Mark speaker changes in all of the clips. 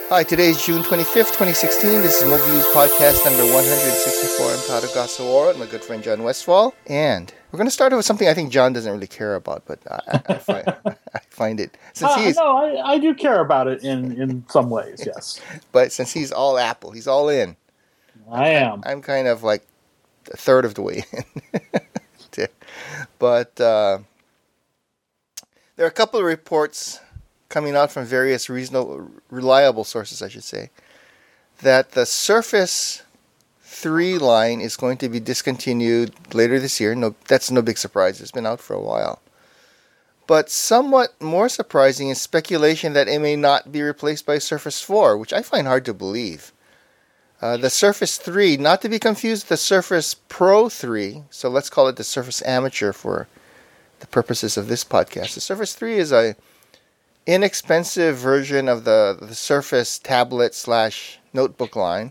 Speaker 1: Hi, today is June 25th, 2016. This is MobiViews Podcast number 164. I'm Tado Gasawara and my good friend John Westfall. And we're going to start with something I think John doesn't really care about, but I find it...
Speaker 2: No, I do care about it in some ways, yes.
Speaker 1: But since he's all Apple, he's all in.
Speaker 2: I am.
Speaker 1: I'm kind of like a third of the way in. But there are a couple of reports coming out from various reliable sources, I should say, that the Surface 3 line is going to be discontinued later this year. No, that's no big surprise. It's been out for a while. But somewhat more surprising is speculation that it may not be replaced by Surface 4, which I find hard to believe. The Surface 3, not to be confused with the Surface Pro 3, so let's call it the Surface Amateur for the purposes of this podcast. The Surface 3 is a inexpensive version of the Surface tablet / notebook line.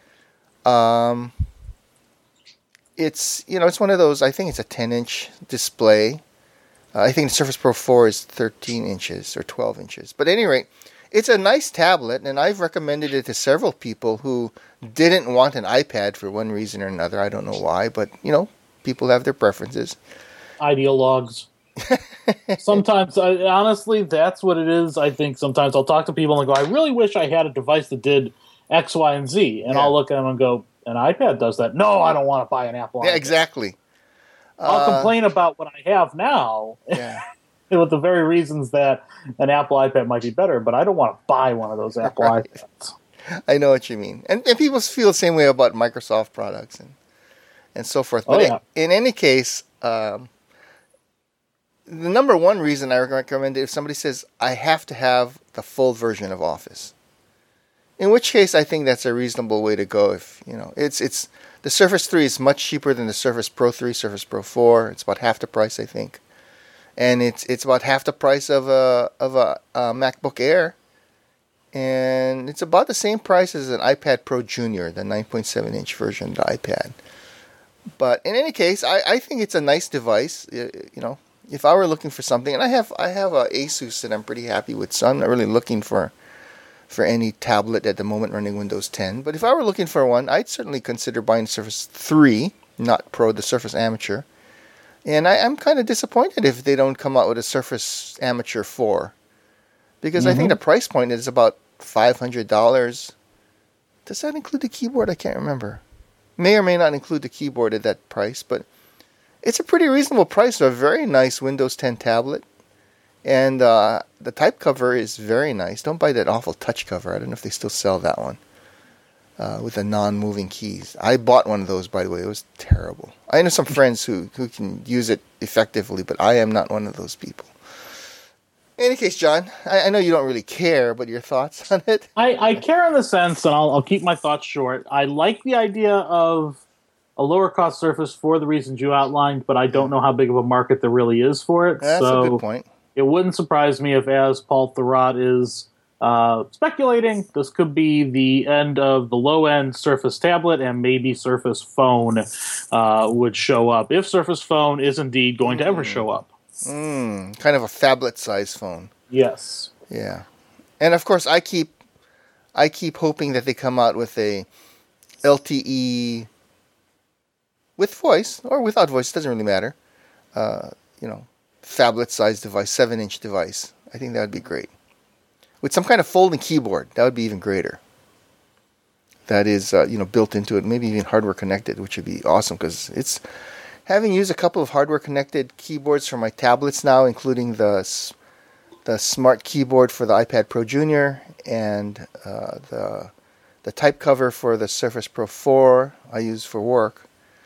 Speaker 1: It's one of those, I think it's a 10-inch display. I think the Surface Pro 4 is 13 inches or 12 inches. But at any rate, it's a nice tablet, and I've recommended it to several people who didn't want an iPad for one reason or another. I don't know why, but, people have their preferences.
Speaker 2: Ideologues. Sometimes, honestly, that's what it is. I think sometimes I'll talk to people and go, I really wish I had a device that did X, Y, and Z. And I'll look at them and go, an iPad does that. No, I don't want to buy an Apple iPad.
Speaker 1: Yeah, exactly.
Speaker 2: I'll complain about what I have now with the very reasons that an Apple iPad might be better, but I don't want to buy one of those Apple iPads.
Speaker 1: I know what you mean. And people feel the same way about Microsoft products and so forth. But in any case... the number one reason I recommend it, if somebody says, I have to have the full version of Office. In which case, I think that's a reasonable way to go. If it's the Surface 3 is much cheaper than the Surface Pro 3, Surface Pro 4. It's about half the price, I think. And it's about half the price of a MacBook Air. And it's about the same price as an iPad Pro Junior, the 9.7-inch version of the iPad. But in any case, I think it's a nice device, If I were looking for something, and I have a Asus that I'm pretty happy with, so I'm not really looking for any tablet at the moment running Windows 10. But if I were looking for one, I'd certainly consider buying the Surface 3, not Pro, the Surface Amateur. And I'm kind of disappointed if they don't come out with a Surface Amateur 4. Because I think the price point is about $500. Does that include the keyboard? I can't remember. May or may not include the keyboard at that price, but... it's a pretty reasonable price for a very nice Windows 10 tablet. And the type cover is very nice. Don't buy that awful touch cover. I don't know if they still sell that one with the non-moving keys. I bought one of those, by the way. It was terrible. I know some friends who can use it effectively, but I am not one of those people. In any case, John, I know you don't really care, but your thoughts on it?
Speaker 2: I care in the sense, and I'll keep my thoughts short. I like the idea of a lower-cost Surface for the reasons you outlined, but I don't know how big of a market there really is for it.
Speaker 1: That's a good point.
Speaker 2: It wouldn't surprise me if, as Paul Thurrott is speculating, this could be the end of the low-end Surface tablet, and maybe Surface Phone would show up, if Surface Phone is indeed going to ever show up.
Speaker 1: Kind of a phablet-sized phone.
Speaker 2: Yes.
Speaker 1: Yeah. And, of course, I keep hoping that they come out with a LTE... with voice, or without voice, it doesn't really matter. Phablet-sized device, 7-inch device. I think that would be great. With some kind of folding keyboard, that would be even greater. That is, built into it, maybe even hardware-connected, which would be awesome, because it's... having used a couple of hardware-connected keyboards for my tablets now, including the Smart Keyboard for the iPad Pro Junior, and the type cover for the Surface Pro 4 I use for work,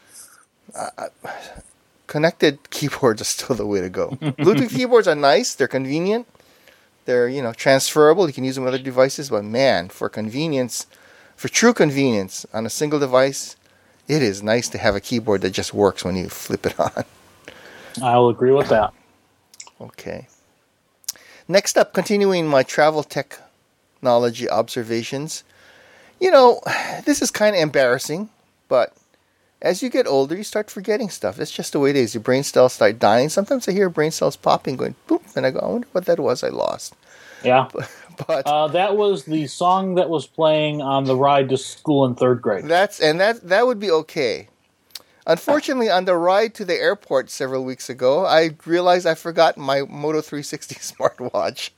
Speaker 1: connected keyboards are still the way to go. Bluetooth keyboards are nice. They're convenient. They're, transferable. You can use them with other devices. But man, for convenience, for true convenience on a single device, it is nice to have a keyboard that just works when you flip it on.
Speaker 2: I'll agree with that.
Speaker 1: Okay. Next up, continuing my travel technology observations. This is kind of embarrassing, but as you get older, you start forgetting stuff. It's just the way it is. Your brain cells start dying. Sometimes I hear brain cells popping, going boop, and I go, I wonder what that was I lost.
Speaker 2: Yeah.
Speaker 1: But
Speaker 2: That was the song that was playing on the ride to school in third grade.
Speaker 1: that would be okay. Unfortunately, on the ride to the airport several weeks ago, I realized I forgot my Moto 360 smartwatch.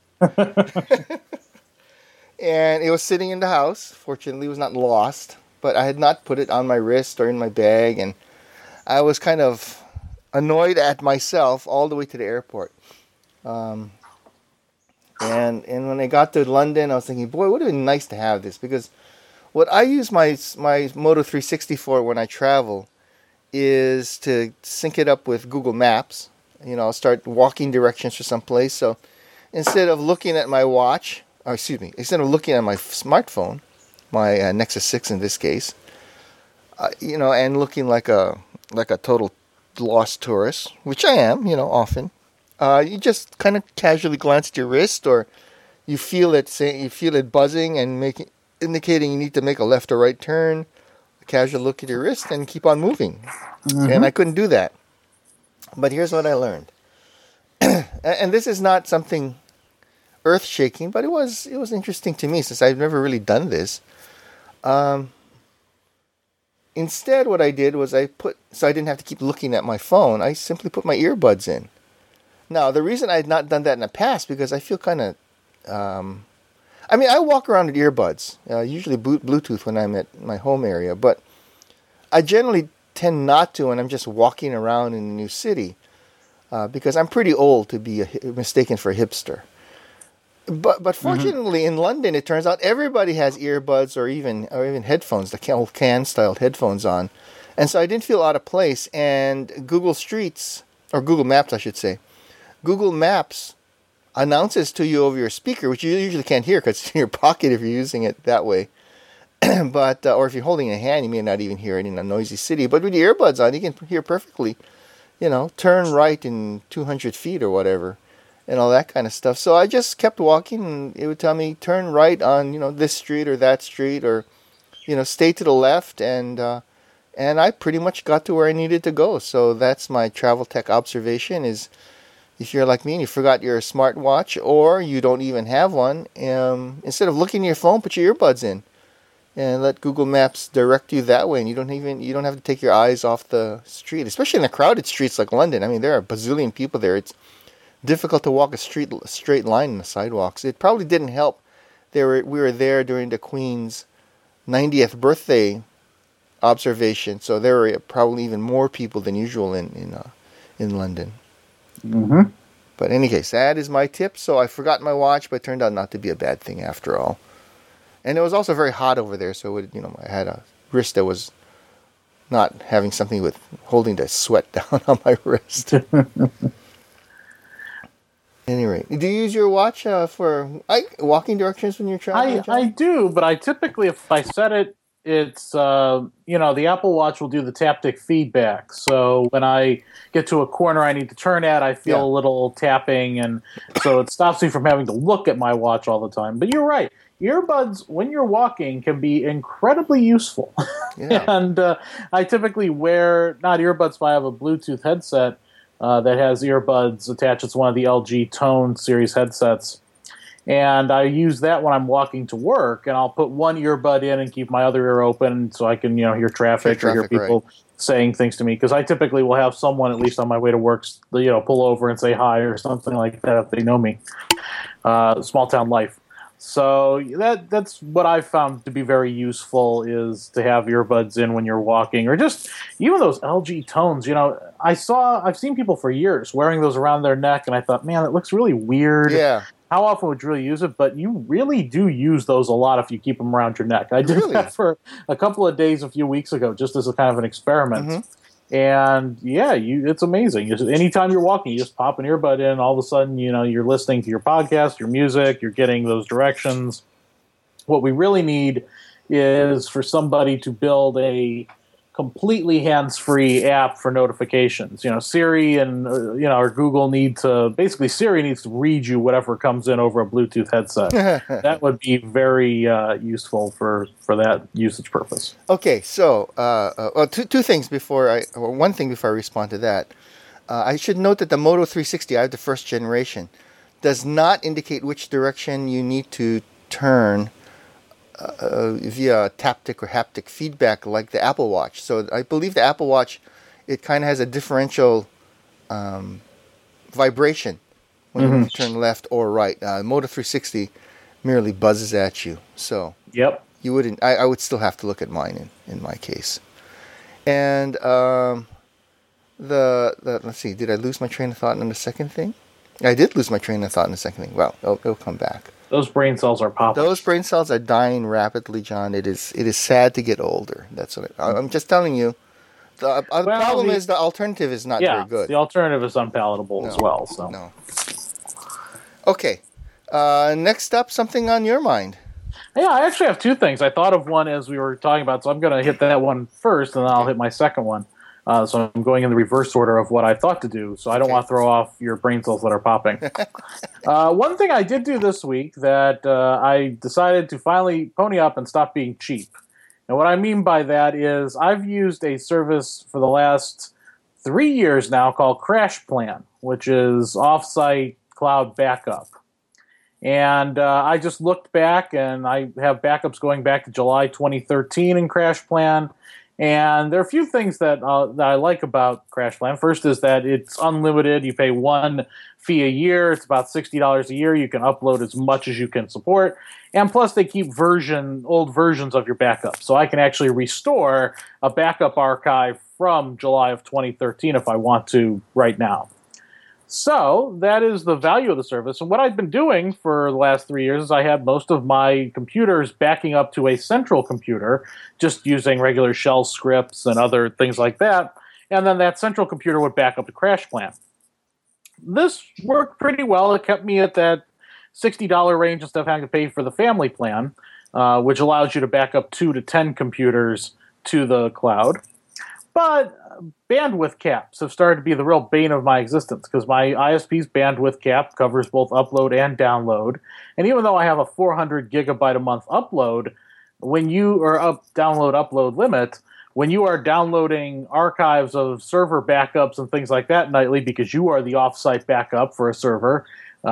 Speaker 1: And it was sitting in the house. Fortunately, it was not lost, but I had not put it on my wrist or in my bag, and I was kind of annoyed at myself all the way to the airport. And when I got to London, I was thinking, boy, it would have been nice to have this, because what I use my Moto 360 for when I travel is to sync it up with Google Maps. I'll start walking directions for some place. So instead of looking at my watch, instead of looking at my smartphone, my Nexus 6 in this case, and looking like a total lost tourist, which I am, often. You just kind of casually glance at your wrist, or you feel it buzzing and indicating you need to make a left or right turn. A casual look at your wrist and keep on moving. Mm-hmm. And I couldn't do that. But here's what I learned, and this is not something earth-shaking, but it was interesting to me since I've never really done this. Instead, what I did was so I didn't have to keep looking at my phone, I simply put my earbuds in. Now, the reason I had not done that in the past, because I feel kind of, I walk around with earbuds, usually Bluetooth when I'm at my home area, but I generally tend not to when I'm just walking around in a new city, because I'm pretty old to be mistaken for a hipster. But fortunately, in London, it turns out everybody has earbuds or even headphones, the old can-styled headphones on. And so I didn't feel out of place. And Google Streets, or Google Maps, I should say, Google Maps announces to you over your speaker, which you usually can't hear because it's in your pocket if you're using it that way. But or if you're holding it in a hand, you may not even hear it in a noisy city. But with your earbuds on, you can hear perfectly. Turn right in 200 feet or whatever, and all that kind of stuff. So I just kept walking, and it would tell me turn right on this street or that street, or stay to the left, and I pretty much got to where I needed to go. So that's my travel tech observation: is if you're like me and you forgot your smartwatch, or you don't even have one, instead of looking at your phone, put your earbuds in and let Google Maps direct you that way, and you don't have to take your eyes off the street, especially in the crowded streets like London. I mean, there are a bazillion people there. It's difficult to walk a straight line in the sidewalks. It probably didn't help. We were there during the Queen's 90th birthday observation, so there were probably even more people than usual in London.
Speaker 2: Mm-hmm.
Speaker 1: But in any case, that is my tip. So I forgot my watch, but it turned out not to be a bad thing after all. And it was also very hot over there, so I had a wrist that was not having something with holding the sweat down on my wrist. Anyway, do you use your watch for walking directions when you're traveling?
Speaker 2: I do, but I typically, if I set it, it's the Apple Watch will do the taptic feedback. So when I get to a corner I need to turn at, I feel a little tapping, and so it stops me from having to look at my watch all the time. But you're right. Earbuds, when you're walking, can be incredibly useful. Yeah. And I typically wear, not earbuds, but I have a Bluetooth headset that has earbuds attached. It's one of the LG Tone series headsets. And I use that when I'm walking to work, and I'll put one earbud in and keep my other ear open so I can, hear traffic or hear people saying things to me. Because I typically will have someone, at least on my way to work, pull over and say hi or something like that if they know me. Small town life. So that's what I've found to be very useful, is to have earbuds in when you're walking, or just even those LG Tones. I've seen people for years wearing those around their neck, and I thought, man, it looks really weird.
Speaker 1: Yeah.
Speaker 2: How often would you really use it? But you really do use those a lot if you keep them around your neck. I did that for a couple of days a few weeks ago, just as a kind of an experiment. Mm-hmm. And it's amazing. Anytime you're walking, you just pop an earbud in, all of a sudden, you're listening to your podcast, your music, you're getting those directions. What we really need is for somebody to build a completely hands-free app for notifications. Siri and or Google Siri needs to read you whatever comes in over a Bluetooth headset. That would be very useful for that usage purpose.
Speaker 1: Okay, so two things one thing before I respond to that. I should note that the Moto 360, I have the first generation, does not indicate which direction you need to turn via taptic or haptic feedback like the Apple Watch. So I believe the Apple Watch, it kind of has a differential vibration when you turn left or right. Moto 360 merely buzzes at you. So
Speaker 2: Yep.
Speaker 1: you wouldn't. I would still have to look at mine in my case. And let's see. Did I lose my train of thought in the second thing? I did lose my train of thought in the second thing. Well, it'll come back.
Speaker 2: Those brain cells are popping.
Speaker 1: Those brain cells are dying rapidly, John. It is sad to get older. That's what I'm just telling you. The problem is the alternative is not very good.
Speaker 2: The alternative is unpalatable as well. So
Speaker 1: no. Okay. Next up, something on your mind.
Speaker 2: Yeah, I actually have two things. I thought of one as we were talking about, so I'm going to hit that one first, and then I'll hit my second one. So I'm going in the reverse order of what I thought to do, so I don't want to throw off your brain cells that are popping. One thing I did do this week that I decided to finally pony up and stop being cheap. And what I mean by that is I've used a service for the last 3 years now called CrashPlan, which is off-site cloud backup. And I just looked back, and I have backups going back to July 2013 in CrashPlan. And there are a few things that I like about CrashPlan. First is that it's unlimited. You pay one fee a year. It's about $60 a year. You can upload as much as you can support. And plus, they keep old versions of your backup. So I can actually restore a backup archive from July of 2013 if I want to right now. So that is the value of the service. And what I've been doing for the last 3 years is I had most of my computers backing up to a central computer, just using regular shell scripts and other things like that. And then that central computer would back up to CrashPlan. This worked pretty well. It kept me at that $60 range instead of having to pay for the family plan, which allows you to back up 2 to 10 computers to the cloud. But bandwidth caps have started to be the real bane of my existence because my ISP's bandwidth cap covers both upload and download. And even though I have a 400 gigabyte a month upload, download upload limit, when you are downloading archives of server backups and things like that nightly because you are the offsite backup for a server,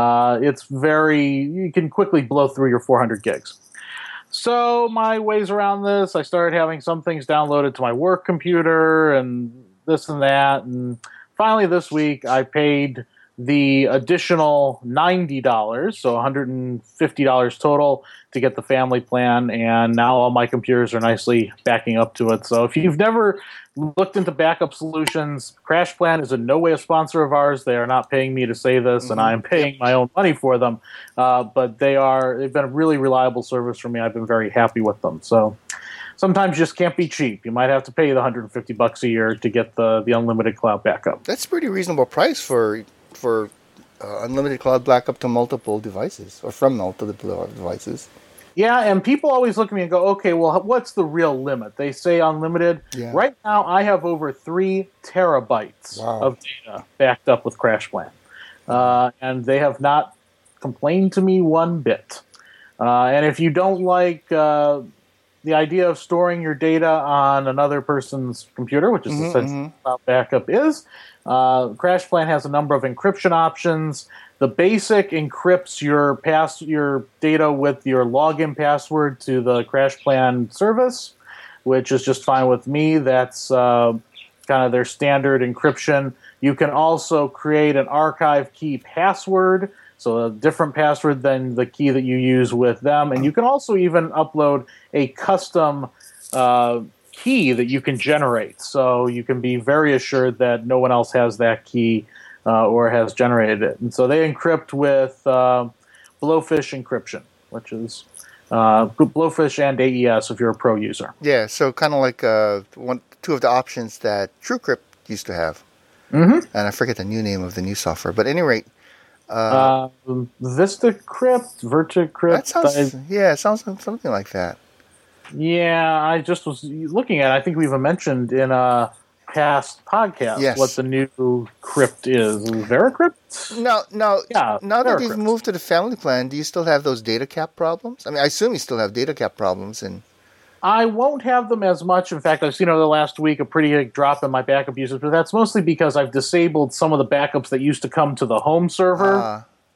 Speaker 2: you can quickly blow through your 400 gigs. So my ways around this, I started having some things downloaded to my work computer and this and that. And finally this week, I paid the additional $90, so $150 total to get the family plan. And now all my computers are nicely backing up to it. So if you've never looked into backup solutions, CrashPlan is in no way a sponsor of ours. They are not paying me to say this, and I am paying my own money for them. But they've been a really reliable service for me. I've been very happy with them. So sometimes you just can't be cheap. You might have to pay the $150 a year to get the unlimited cloud backup.
Speaker 1: That's a pretty reasonable price for unlimited cloud backup to multiple devices or from multiple devices.
Speaker 2: Yeah, and people always look at me and go, okay, well, what's the real limit? They say unlimited. Yeah. Right now, I have over 3 terabytes of data backed up with CrashPlan. And they have not complained to me one bit. And if you don't like the idea of storing your data on another person's computer, which is essentially what backup is, CrashPlan has a number of encryption options. The basic encrypts your data with your login password to the CrashPlan service, which is just fine with me. That's kind of their standard encryption. You can also create an archive key password, so a different password than the key that you use with them. And you can also even upload a custom key that you can generate. So you can be very assured that no one else has that key or has generated it. And so they encrypt with Blowfish encryption, which is Blowfish and AES if you're a pro user.
Speaker 1: Yeah, so kind of like two of the options that TrueCrypt used to have. And I forget the new name of the new software. But at any rate... VistaCrypt, VertiCrypt. It sounds something like that.
Speaker 2: Yeah, I just was looking at it. I think we even mentioned in a past podcast what the new crypt is. VeraCrypt?
Speaker 1: No. Yeah, now that you've moved to the family plan, do you still have those data cap problems? I mean, I assume you still have data cap problems.
Speaker 2: I won't have them as much. In fact, I've seen over the last week a pretty big drop in my backup usage, but that's mostly because I've disabled some of the backups that used to come to the home server.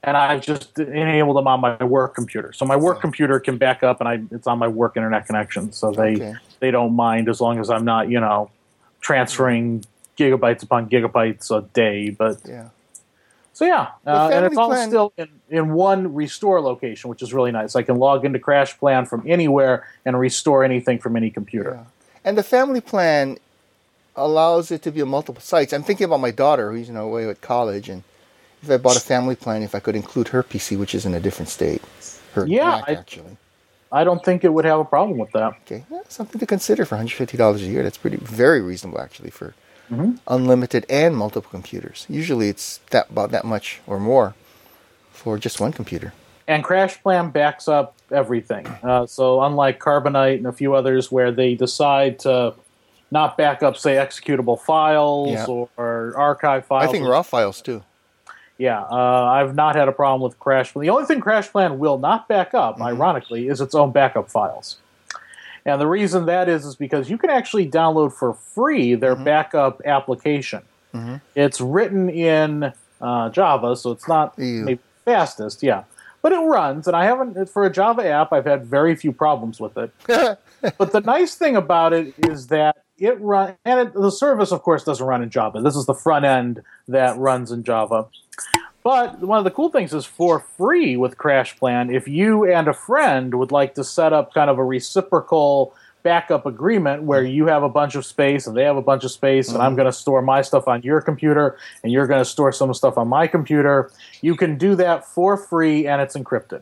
Speaker 2: and I've just enabled them on my work computer. So my work
Speaker 1: Oh.
Speaker 2: computer can back up, and it's on my work internet connection. So
Speaker 1: Okay.
Speaker 2: they don't mind as long as I'm not, transferring gigabytes upon gigabytes a day. But
Speaker 1: Yeah.
Speaker 2: so yeah, and
Speaker 1: family
Speaker 2: it's all
Speaker 1: plan-
Speaker 2: still in one restore location, which is really nice. I can log into CrashPlan from anywhere and restore anything from any computer.
Speaker 1: Yeah. And the family plan allows it to be on multiple sites. I'm thinking about my daughter who's away at college, and if I bought a family plan, if I could include her PC, which is in a different state. Her
Speaker 2: Yeah,
Speaker 1: Mac, actually.
Speaker 2: I don't think it would have a problem with that.
Speaker 1: Okay. Yeah, something to consider for $150 a year. That's very reasonable, actually, for unlimited and multiple computers. Usually it's about that much or more for just one computer.
Speaker 2: And CrashPlan backs up everything. So unlike Carbonite and a few others where they decide to not back up, say, executable files
Speaker 1: Yeah.
Speaker 2: or archive files.
Speaker 1: I think raw files, too.
Speaker 2: Yeah, I've not had a problem with CrashPlan. The only thing CrashPlan will not back up, ironically, is its own backup files. And the reason that is because you can actually download for free their backup application. It's written in Java, so it's not maybe fastest, but it runs. And I haven't, for a Java app, I've had very few problems with it. But the nice thing about it is that it runs, and the service, of course, doesn't run in Java. This is the front end that runs in Java. But one of the cool things is for free with CrashPlan, if you and a friend would like to set up kind of a reciprocal backup agreement where you have a bunch of space and they have a bunch of space and I'm going to store my stuff on your computer and you're going to store some stuff on my computer, you can do that for free and it's encrypted.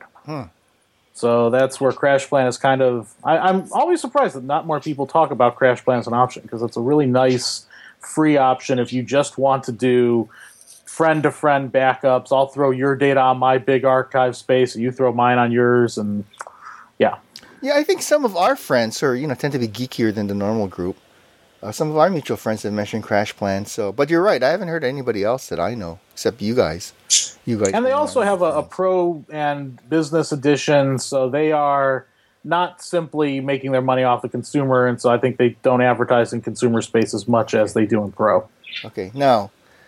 Speaker 2: So that's where CrashPlan is kind of... I'm always surprised that not more people talk about CrashPlan as an option because it's a really nice free option if you just want to do friend-to-friend backups. I'll throw your data on my big archive space, and you throw mine on yours, and yeah.
Speaker 1: Yeah, I think some of our friends who are, tend to be geekier than the normal group, some of our mutual friends have mentioned CrashPlan. So, but you're right, I haven't heard anybody else that I know except you guys.
Speaker 2: And they also have a pro and business edition, so they are not simply making their money off the consumer, and so I think they don't advertise in consumer space as much as they do in pro.
Speaker 1: Okay, now,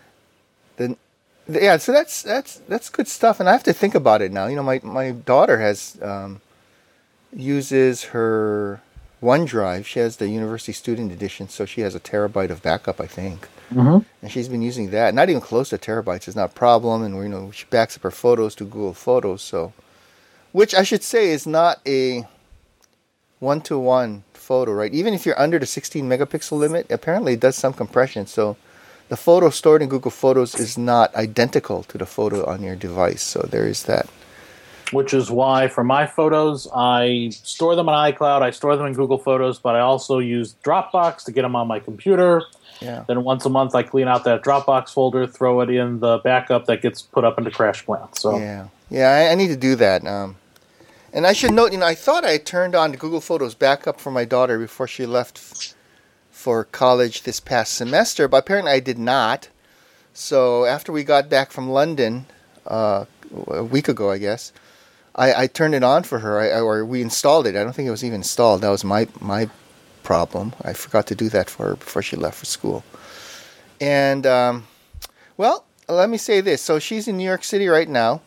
Speaker 1: so that's good stuff, and I have to think about it now. My daughter has uses her OneDrive. She has the University Student Edition, so she has a terabyte of backup, I think. And she's been using that. Not even close to terabytes is not a problem, and she backs up her photos to Google Photos. So, which I should say is not a one-to-one photo, right? Even if you're under the 16 megapixel limit, apparently it does some compression. So the photo stored in Google Photos is not identical to the photo on your device. So there is that.
Speaker 2: Which is why for my photos, I store them on iCloud, I store them in Google Photos, but I also use Dropbox to get them on my computer.
Speaker 1: Yeah.
Speaker 2: Then once a month, I clean out that Dropbox folder, throw it in the backup that gets put up into CrashPlan. So
Speaker 1: I need to do that. And I should note, I thought I turned on the Google Photos backup for my daughter before she left for college this past semester, but apparently I did not. So after we got back from London a week ago, I guess, I turned it on for her, or we installed it. I don't think it was even installed. That was my problem. I forgot to do that for her before she left for school. And, well, let me say this. So she's in New York City right now,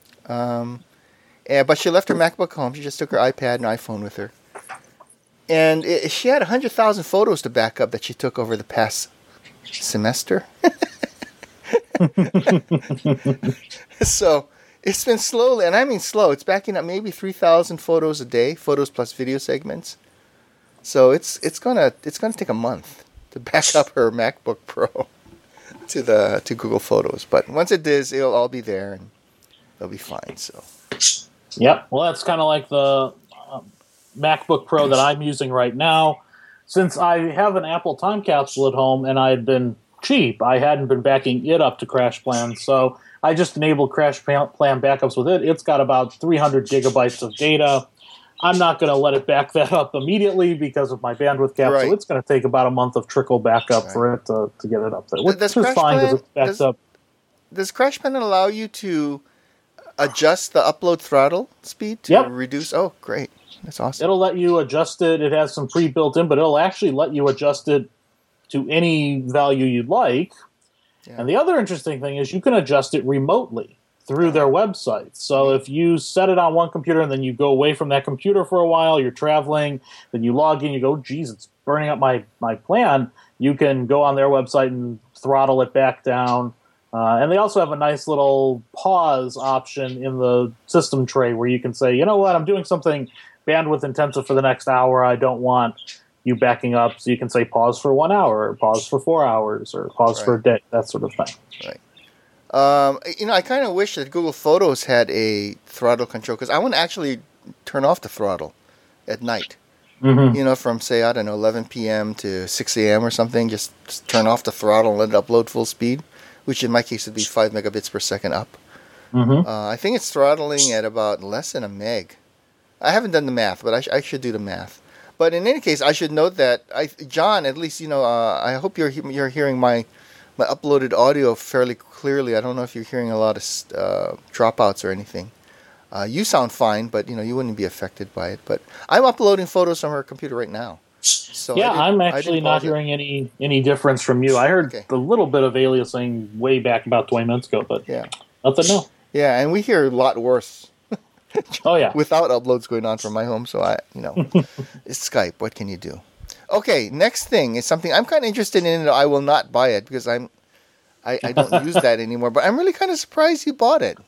Speaker 1: but she left her MacBook home. She just took her iPad and iPhone with her. And she had 100,000 photos to back up that she took over the past semester. So it's been slowly, and I mean slow, it's backing up maybe 3,000 photos a day, photos plus video segments. So it's gonna take a month to back up her MacBook Pro to Google Photos. But once it does, it'll all be there and it'll be fine. So.
Speaker 2: Yep. Well, that's kind of like the MacBook Pro that I'm using right now. Since I have an Apple Time Capsule at home and I had been cheap, I hadn't been backing it up to CrashPlan, so I just enabled CrashPlan backups with it. It's got about 300 gigabytes of data. I'm not going to let it back that up immediately because of my bandwidth cap, so it's going to take about a month of trickle backup for it to get it up there, which is fine because it's backed up.
Speaker 1: Does CrashPlan allow you to adjust the upload throttle speed to reduce? Oh, great. That's awesome.
Speaker 2: It'll let you adjust it. It has some pre-built in, but it'll actually let you adjust it to any value you'd like. Yeah. And the other interesting thing is you can adjust it remotely. through their website. So if you set it on one computer and then you go away from that computer for a while, you're traveling, then you log in, you go, geez, it's burning up my plan. You can go on their website and throttle it back down. And they also have a nice little pause option in the system tray where you can say, you know what, I'm doing something bandwidth intensive for the next hour. I don't want you backing up. So you can say pause for 1 hour, or pause for 4 hours, or pause for a day, that sort of thing.
Speaker 1: Right. I kind of wish that Google Photos had a throttle control because I want to actually turn off the throttle at night. Mm-hmm. From, say, I don't know, 11 p.m. to 6 a.m. or something, just turn off the throttle and let it upload full speed, which in my case would be 5 megabits per second up. Mm-hmm. I think it's throttling at about less than a meg. I haven't done the math, but I should do the math. But in any case, I should note that, John, at least, I hope you're hearing my uploaded audio fairly clearly. I don't know if you're hearing a lot of dropouts or anything. You sound fine, but you wouldn't be affected by it. But I'm uploading photos from her computer right now. So
Speaker 2: yeah, I'm actually not hearing any difference from you. I heard a little bit of aliasing way back about 20 minutes ago, but nothing new.
Speaker 1: Yeah, and we hear a lot worse.
Speaker 2: Oh yeah,
Speaker 1: without uploads going on from my home. So it's Skype. What can you do? Okay, next thing is something I'm kind of interested in. I will not buy it because I don't use that anymore. But I'm really kind of surprised you bought it.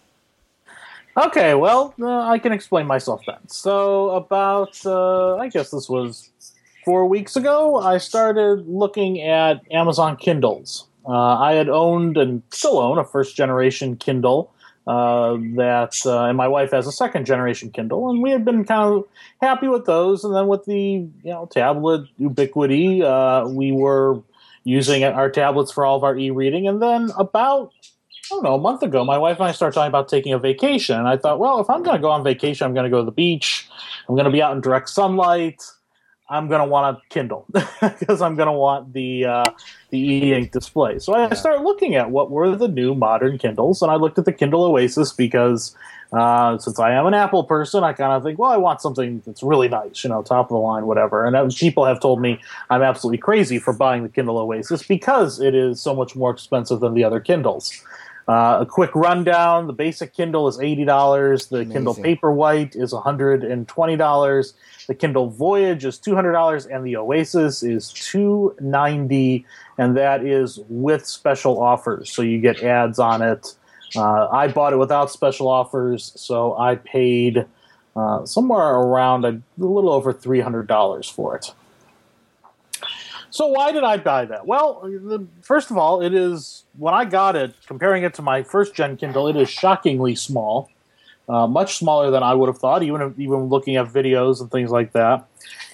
Speaker 2: Okay, well, I can explain myself then. So about, I guess this was 4 weeks ago, I started looking at Amazon Kindles. I had owned and still own a first-generation Kindle and my wife has a second-generation Kindle, and we had been kind of happy with those. And then with the tablet ubiquity, we were using our tablets for all of our e-reading. And then about, a month ago, my wife and I started talking about taking a vacation. And I thought, well, if I'm going to go on vacation, I'm going to go to the beach. I'm going to be out in direct sunlight. I'm going to want a Kindle because I'm going to want the e-ink display. So I started looking at what were the new modern Kindles, and I looked at the Kindle Oasis because since I am an Apple person, I kind of think, well, I want something that's really nice, top of the line, whatever. And people have told me I'm absolutely crazy for buying the Kindle Oasis because it is so much more expensive than the other Kindles. A quick rundown, the basic Kindle is $80. The Kindle Paperwhite is $120. The Kindle Voyage is $200. And the Oasis is $290. And that is with special offers. So you get ads on it. I bought it without special offers, so I paid somewhere around a little over $300 for it. So why did I buy that? Well, first of all, it is, when I got it, comparing it to my first-gen Kindle, it is shockingly small, much smaller than I would have thought, even looking at videos and things like that.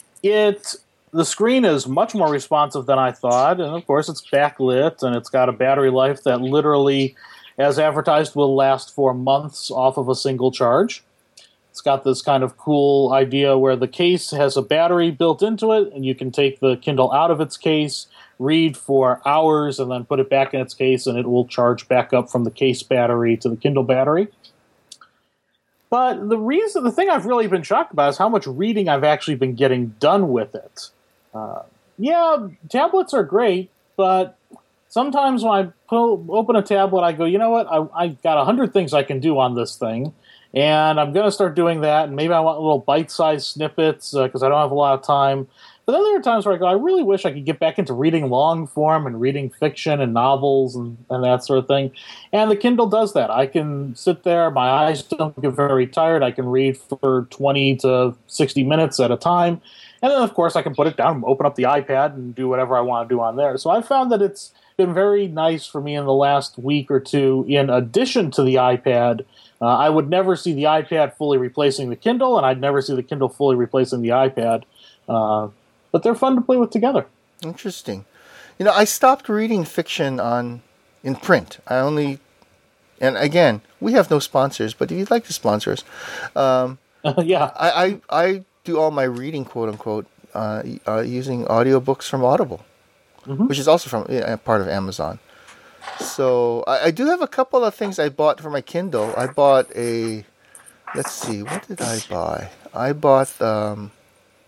Speaker 2: The screen is much more responsive than I thought, and of course it's backlit, and it's got a battery life that literally, as advertised, will last for months off of a single charge. It's got this kind of cool idea where the case has a battery built into it, and you can take the Kindle out of its case, read for hours, and then put it back in its case, and it will charge back up from the case battery to the Kindle battery. But the thing I've really been shocked about is how much reading I've actually been getting done with it. Tablets are great, but sometimes when I open a tablet, I go, you know what, I got 100 things I can do on this thing, and I'm going to start doing that, and maybe I want little bite-sized snippets because I don't have a lot of time. But then there are times where I go, I really wish I could get back into reading long form and reading fiction and novels and that sort of thing. And the Kindle does that. I can sit there, my eyes don't get very tired, I can read for 20 to 60 minutes at a time. And then, of course, I can put it down, open up the iPad, and do whatever I want to do on there. So I found that it's been very nice for me in the last week or two. In addition to the iPad, I would never see the iPad fully replacing the Kindle, and I'd never see the Kindle fully replacing the iPad. But they're fun to play with together.
Speaker 1: Interesting. I stopped reading fiction in print. And again, we have no sponsors, but if you'd like to sponsor us, I do all my reading, quote unquote, using audiobooks from Audible, which is also from part of Amazon. So I do have a couple of things I bought for my Kindle. I bought let's see, what did I buy? I bought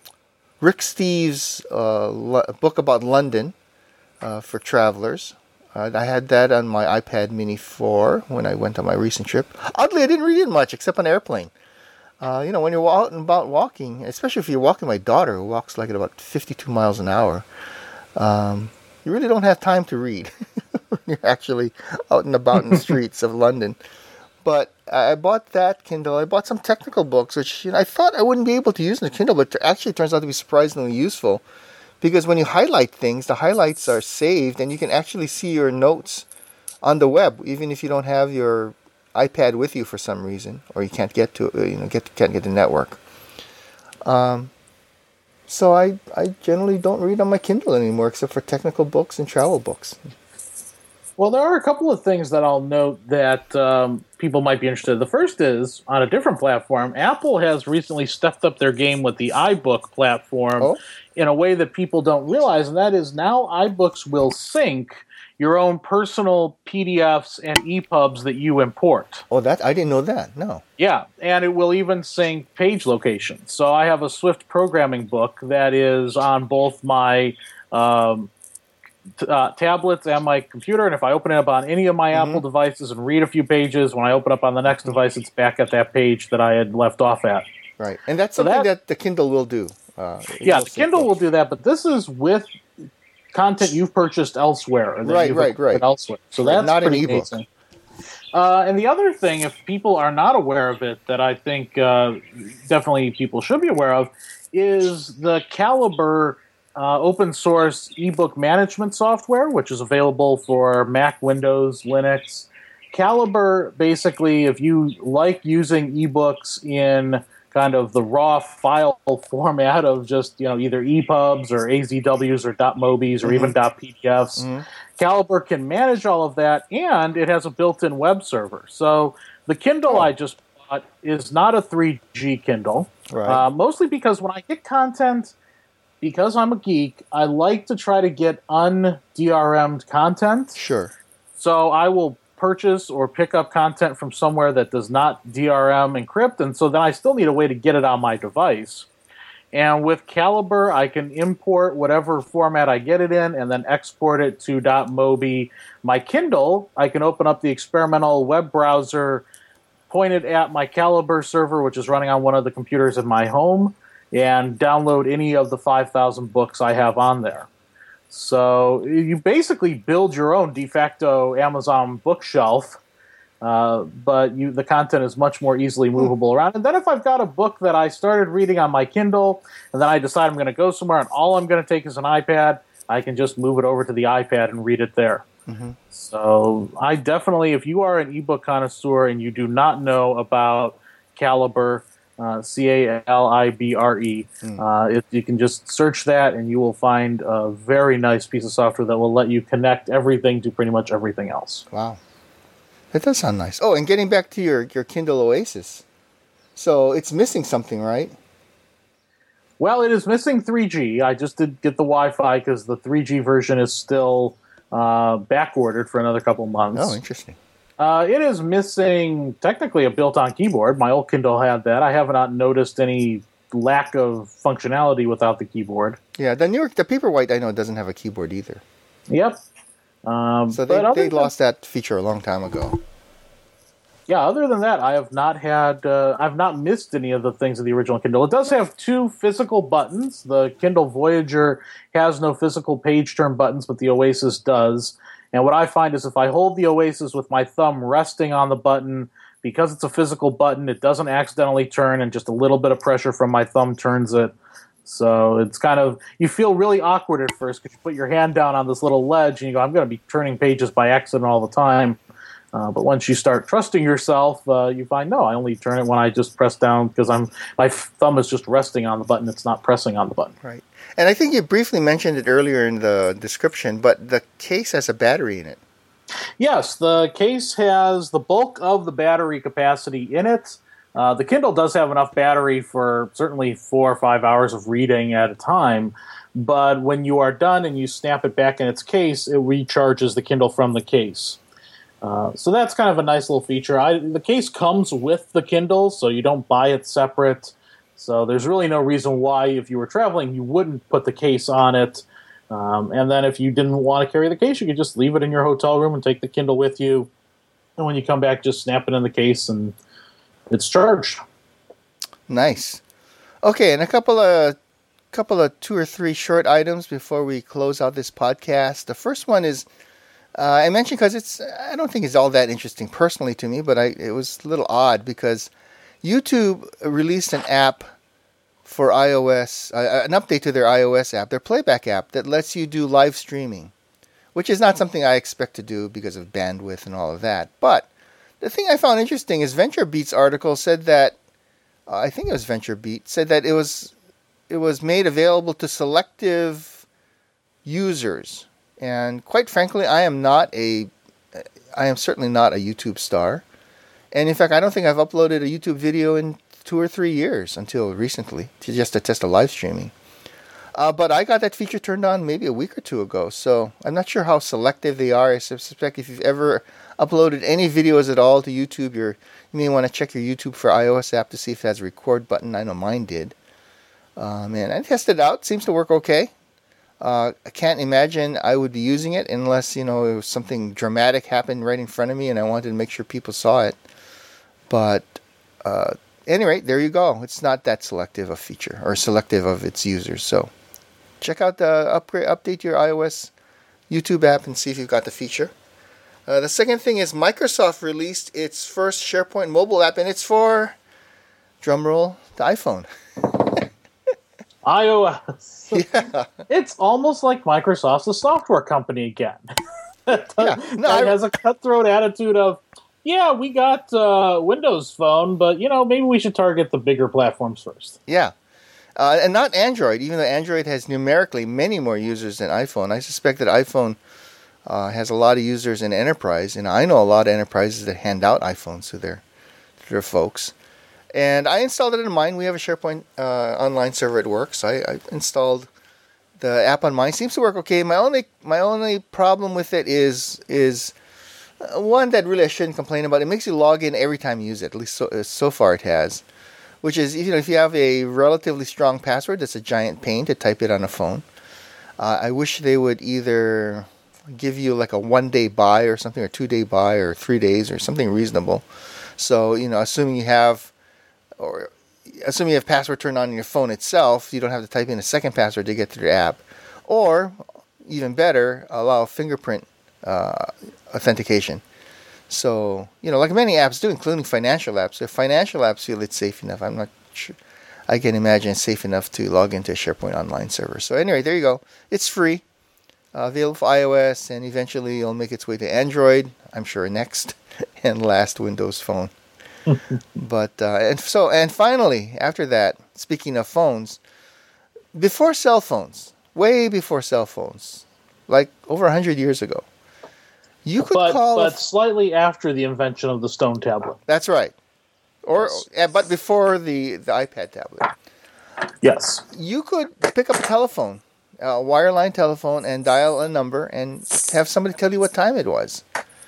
Speaker 1: Rick Steves' book about London for travelers. I had that on my iPad Mini 4 when I went on my recent trip. Oddly, I didn't read it much except on airplane. When you're out and about walking, especially if you're walking my daughter, who walks like at about 52 miles an hour, you really don't have time to read when you're actually out and about in the streets of London. But I bought that Kindle. I bought some technical books, which I thought I wouldn't be able to use in the Kindle, but actually turns out to be surprisingly useful. Because when you highlight things, the highlights are saved, and you can actually see your notes on the web, even if you don't have your iPad with you for some reason, or you can't get to can't get the network. So I generally don't read on my Kindle anymore, except for technical books and travel books.
Speaker 2: Well, there are a couple of things that I'll note that people might be interested in. The first is, on a different platform, Apple has recently stepped up their game with the iBook platform in a way that people don't realize, and that is now iBooks will sync your own personal PDFs and EPUBs that you import.
Speaker 1: Oh, that I didn't know that. No.
Speaker 2: Yeah, and it will even sync page locations. So I have a Swift programming book that is on both my tablets and my computer, and if I open it up on any of my Apple devices and read a few pages, when I open up on the next device, it's back at that page that I had left off at.
Speaker 1: Right, and that's something that the Kindle will do.
Speaker 2: The Kindle will do that, but this is with content you've purchased elsewhere. Or that
Speaker 1: right.
Speaker 2: Elsewhere. So that's
Speaker 1: not
Speaker 2: pretty
Speaker 1: an ebook.
Speaker 2: amazing. And the other thing, if people are not aware of it, that I think definitely people should be aware of, is the Calibre open source ebook management software, which is available for Mac, Windows, Linux. Calibre, basically, if you like using ebooks in kind of the raw file format of just either EPUBs or AZWs or .mobis or even .pdfs, Calibre can manage all of that, and it has a built-in web server. So the Kindle I just bought is not a 3G Kindle, mostly because when I get content, because I'm a geek, I like to try to get un-DRM'd content.
Speaker 1: Sure.
Speaker 2: So I will purchase or pick up content from somewhere that does not DRM encrypt, and so then I still need a way to get it on my device. And with Calibre, I can import whatever format I get it in and then export it to .mobi. My Kindle, I can open up the experimental web browser, point it at my Calibre server, which is running on one of the computers in my home, and download any of the 5,000 books I have on there. So you basically build your own de facto Amazon bookshelf, but the content is much more easily movable around. And then if I've got a book that I started reading on my Kindle, and then I decide I'm going to go somewhere and all I'm going to take is an iPad, I can just move it over to the iPad and read it there. So I definitely, if you are an ebook connoisseur and you do not know about Calibre, Calibre, you can just search that and you will find a very nice piece of software that will let you connect everything to pretty much everything else.
Speaker 1: Wow. That does sound nice. Oh, and getting back to your Kindle Oasis. So it's missing something, right?
Speaker 2: Well, it is missing 3G. I just did get the Wi-Fi because the 3G version is still back-ordered for another couple months.
Speaker 1: Oh, interesting.
Speaker 2: It is missing, technically, a built-on keyboard. My old Kindle had that. I have not noticed any lack of functionality without the keyboard.
Speaker 1: Yeah, the Paperwhite, I know, doesn't have a keyboard either.
Speaker 2: Yep.
Speaker 1: So they lost that feature a long time ago.
Speaker 2: Yeah, other than that, I have not had, I've not missed any of the things of the original Kindle. It does have 2 physical buttons. The Kindle Voyager has no physical page turn buttons, but the Oasis does. And what I find is if I hold the Oasis with my thumb resting on the button, because it's a physical button, it doesn't accidentally turn, and just a little bit of pressure from my thumb turns it. So it's kind of, you feel really awkward at first because you put your hand down on this little ledge and you go, I'm going to be turning pages by accident all the time. But once you start trusting yourself, you find, no, I only turn it when I just press down because my thumb is just resting on the button. It's not pressing on the button.
Speaker 1: Right. And I think you briefly mentioned it earlier in the description, but the case has a battery in it.
Speaker 2: Yes, the case has the bulk of the battery capacity in it. The Kindle does have enough battery for certainly 4 or 5 hours of reading at a time, but when you are done and you snap it back in its case, it recharges the Kindle from the case. So that's kind of a nice little feature. The case comes with the Kindle, so you don't buy it separate. So there's really no reason why, if you were traveling, you wouldn't put the case on it. And then if you didn't want to carry the case, you could just leave it in your hotel room and take the Kindle with you. And when you come back, just snap it in the case and it's charged.
Speaker 1: Nice. Okay, and a couple of 2 or 3 short items before we close out this podcast. The first one is I mentioned because I don't think it's all that interesting personally to me, but it was a little odd because YouTube released an app for iOS, an update to their iOS app, their playback app that lets you do live streaming, which is not something I expect to do because of bandwidth and all of that. But the thing I found interesting is VentureBeat's article said that I think it was VentureBeat said that it was made available to selective users. And quite frankly, I am certainly not a YouTube star. And in fact, I don't think I've uploaded a YouTube video in 2 or 3 years until recently to test a live streaming. But I got that feature turned on maybe a week or 2 ago. So I'm not sure how selective they are. I suspect if you've ever uploaded any videos at all to YouTube, you may want to check your YouTube for iOS app to see if it has a record button. I know mine did. And I tested it out. Seems to work okay. I can't imagine I would be using it unless, it was something dramatic happened right in front of me and I wanted to make sure people saw it. But at any rate, there you go. It's not that selective a feature or selective of its users. So check out the update your iOS YouTube app and see if you've got the feature. The second thing is Microsoft released its first SharePoint mobile app, and it's for, drumroll, the iPhone.
Speaker 2: iOS.
Speaker 1: Yeah.
Speaker 2: It's almost like Microsoft's a software company again. It has a cutthroat attitude of, yeah, we got Windows Phone, but, maybe we should target the bigger platforms first.
Speaker 1: Yeah. And not Android, even though Android has numerically many more users than iPhone. I suspect that iPhone has a lot of users in enterprise, and I know a lot of enterprises that hand out iPhones to their folks. And I installed it in mine. We have a SharePoint online server at work, so I installed the app on mine. Seems to work okay. My only problem with it is one that really I shouldn't complain about. It makes you log in every time you use it. At least so far it has. Which is, if you have a relatively strong password, that's a giant pain to type it on a phone. I wish they would either give you like a 1-day buy or something, or 2-day buy, or 3 days, or something reasonable. So, assuming you have password turned on your phone itself, you don't have to type in a second password to get to the app. Or, even better, allow fingerprint authentication. So, like many apps do, including financial apps. If financial apps feel it's safe enough, I'm not sure. I can imagine it's safe enough to log into a SharePoint online server. So anyway, there you go. It's free, available for iOS, and eventually it'll make its way to Android, I'm sure next, and last Windows Phone. But and finally, after that, speaking of phones, before cell phones, way before cell phones, like over 100 years ago, you could
Speaker 2: but slightly after the invention of the Stone tablet.
Speaker 1: That's right. But before the iPad tablet.
Speaker 2: Yes.
Speaker 1: You could pick up a telephone, a wireline telephone, and dial a number and have somebody tell you what time it was.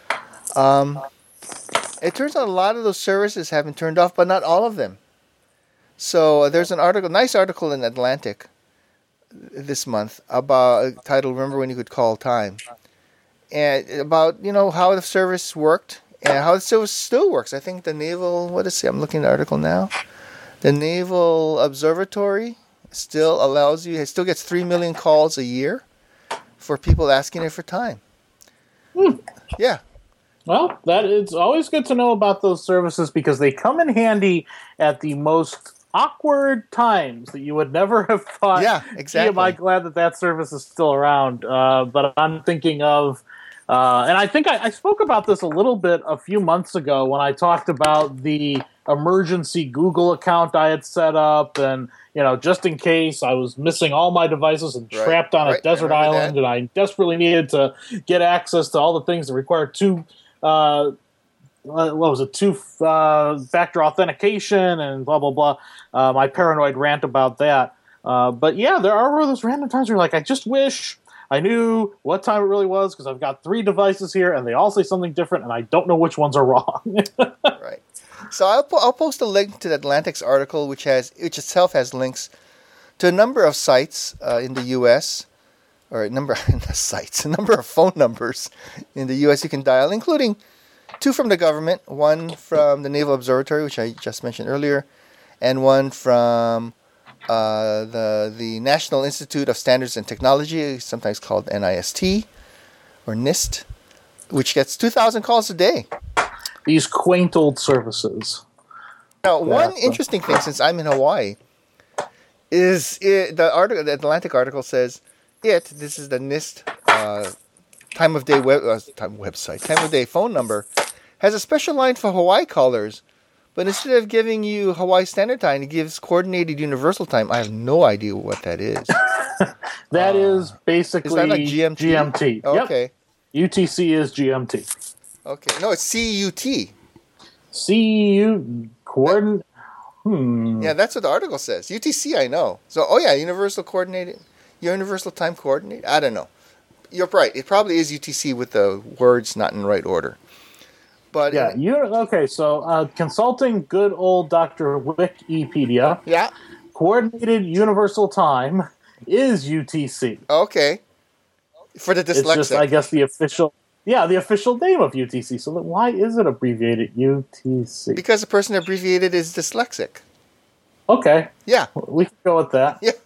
Speaker 1: It turns out a lot of those services have been turned off, but not all of them. So there's an nice article in Atlantic this month titled "Remember When You Could Call Time," and about how the service worked and how the service still works. I think the Naval, I'm looking at the article now. The Naval Observatory still gets 3 million calls a year for people asking it for time. Yeah.
Speaker 2: Well, it's always good to know about those services because they come in handy at the most awkward times that you would never have thought.
Speaker 1: Yeah, exactly.
Speaker 2: Am I glad that service is still around? But I'm thinking of, and I think I spoke about this a little bit a few months ago when I talked about the emergency Google account I had set up, and just in case I was missing all my devices and trapped on a desert island, and I desperately needed to get access to all the things that require two-factor authentication and blah, blah, blah. My paranoid rant about that. But yeah, there are those random times where you're like, I just wish I knew what time it really was because I've got 3 devices here and they all say something different and I don't know which ones are wrong.
Speaker 1: Right. So I'll post a link to the Atlantic's article, which itself has links to a number of sites in the U.S. or a number sites, a number of phone numbers in the U.S. you can dial, including 2 from the government, 1 from the Naval Observatory, which I just mentioned earlier, and 1 from the National Institute of Standards and Technology, sometimes called NIST or NIST, which gets 2,000 calls a day.
Speaker 2: These quaint old services.
Speaker 1: Now, one interesting thing, since I'm in Hawaii, is the Atlantic article says this is the NIST time of day phone number, has a special line for Hawaii callers, but instead of giving you Hawaii Standard Time, it gives Coordinated Universal Time. I have no idea what that is.
Speaker 2: That is basically
Speaker 1: is that like GMT?
Speaker 2: GMT.
Speaker 1: Okay.
Speaker 2: Yep. UTC is GMT.
Speaker 1: Okay. No, it's CUT.
Speaker 2: CU coordinate.
Speaker 1: Yeah, that's what the article says. UTC, I know. So, Universal Time Coordinate. I don't know. You're right. It probably is UTC with the words not in the right order. But
Speaker 2: okay. So, consulting good old Dr. Wikipedia.
Speaker 1: Yeah.
Speaker 2: Coordinated Universal Time is UTC.
Speaker 1: Okay. For the dyslexic.
Speaker 2: It's just, I guess, the official name of UTC. So why is it abbreviated UTC?
Speaker 1: Because the person abbreviated is dyslexic.
Speaker 2: Okay.
Speaker 1: Yeah.
Speaker 2: We can go with that.
Speaker 1: Yeah.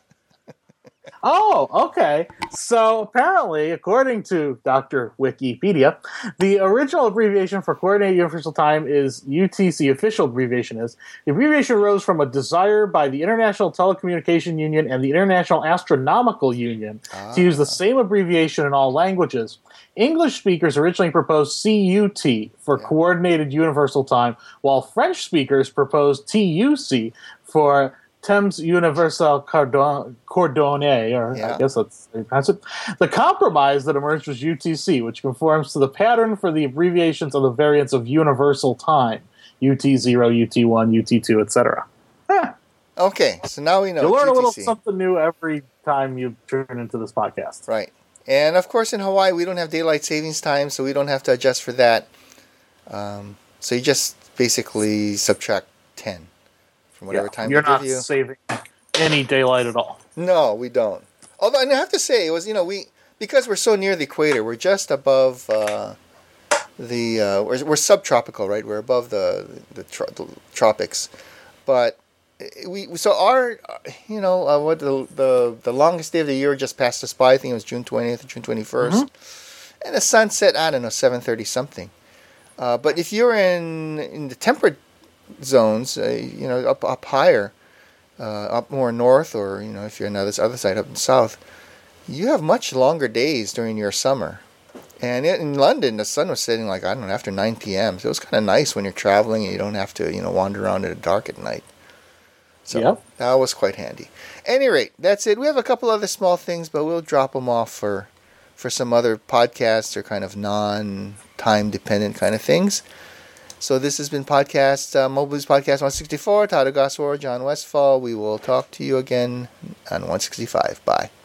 Speaker 2: Oh, okay. So apparently, according to Dr. Wikipedia, the original abbreviation for Coordinated Universal Time is UTC. Official abbreviation is. The abbreviation arose from a desire by the International Telecommunication Union and the International Astronomical Union to use the same abbreviation in all languages. English speakers originally proposed CUT for Coordinated Universal Time, while French speakers proposed TUC for Temps Universal Coordonné, I guess that's how you pronounce it. The compromise that emerged was UTC, which conforms to the pattern for the abbreviations of the variants of Universal Time, UT0, UT1, UT2, etc.
Speaker 1: Okay, so now we know.
Speaker 2: You learn
Speaker 1: UTC.
Speaker 2: a little something new every time you tune into this podcast.
Speaker 1: Right. And, of course, in Hawaii, we don't have daylight savings time, so we don't have to adjust for that. So you just basically subtract 10 from whatever time
Speaker 2: you're
Speaker 1: we give you.
Speaker 2: You're not saving any daylight at all.
Speaker 1: No, we don't. Although, and I have to say, it was, because we're so near the equator, we're just above we're subtropical, right? We're above the tropics. But the longest day of the year just passed us by. I think it was June 20th or June 21st. Mm-hmm. And the sun set, 7:30 something. But if you're in the temperate zones, up higher, up more north, or if you're on the other side, up in the south, you have much longer days during your summer. And in London, the sun was setting after 9 p.m. So it was kind of nice when you're traveling and you don't have to wander around in the dark at night. So that was quite handy. At any rate, that's it. We have a couple other small things, but we'll drop them off for some other podcasts or kind of non-time dependent kind of things. So this has been Mobile Blues Podcast 164. Todd Goswar, John Westfall. We will talk to you again on 165. Bye.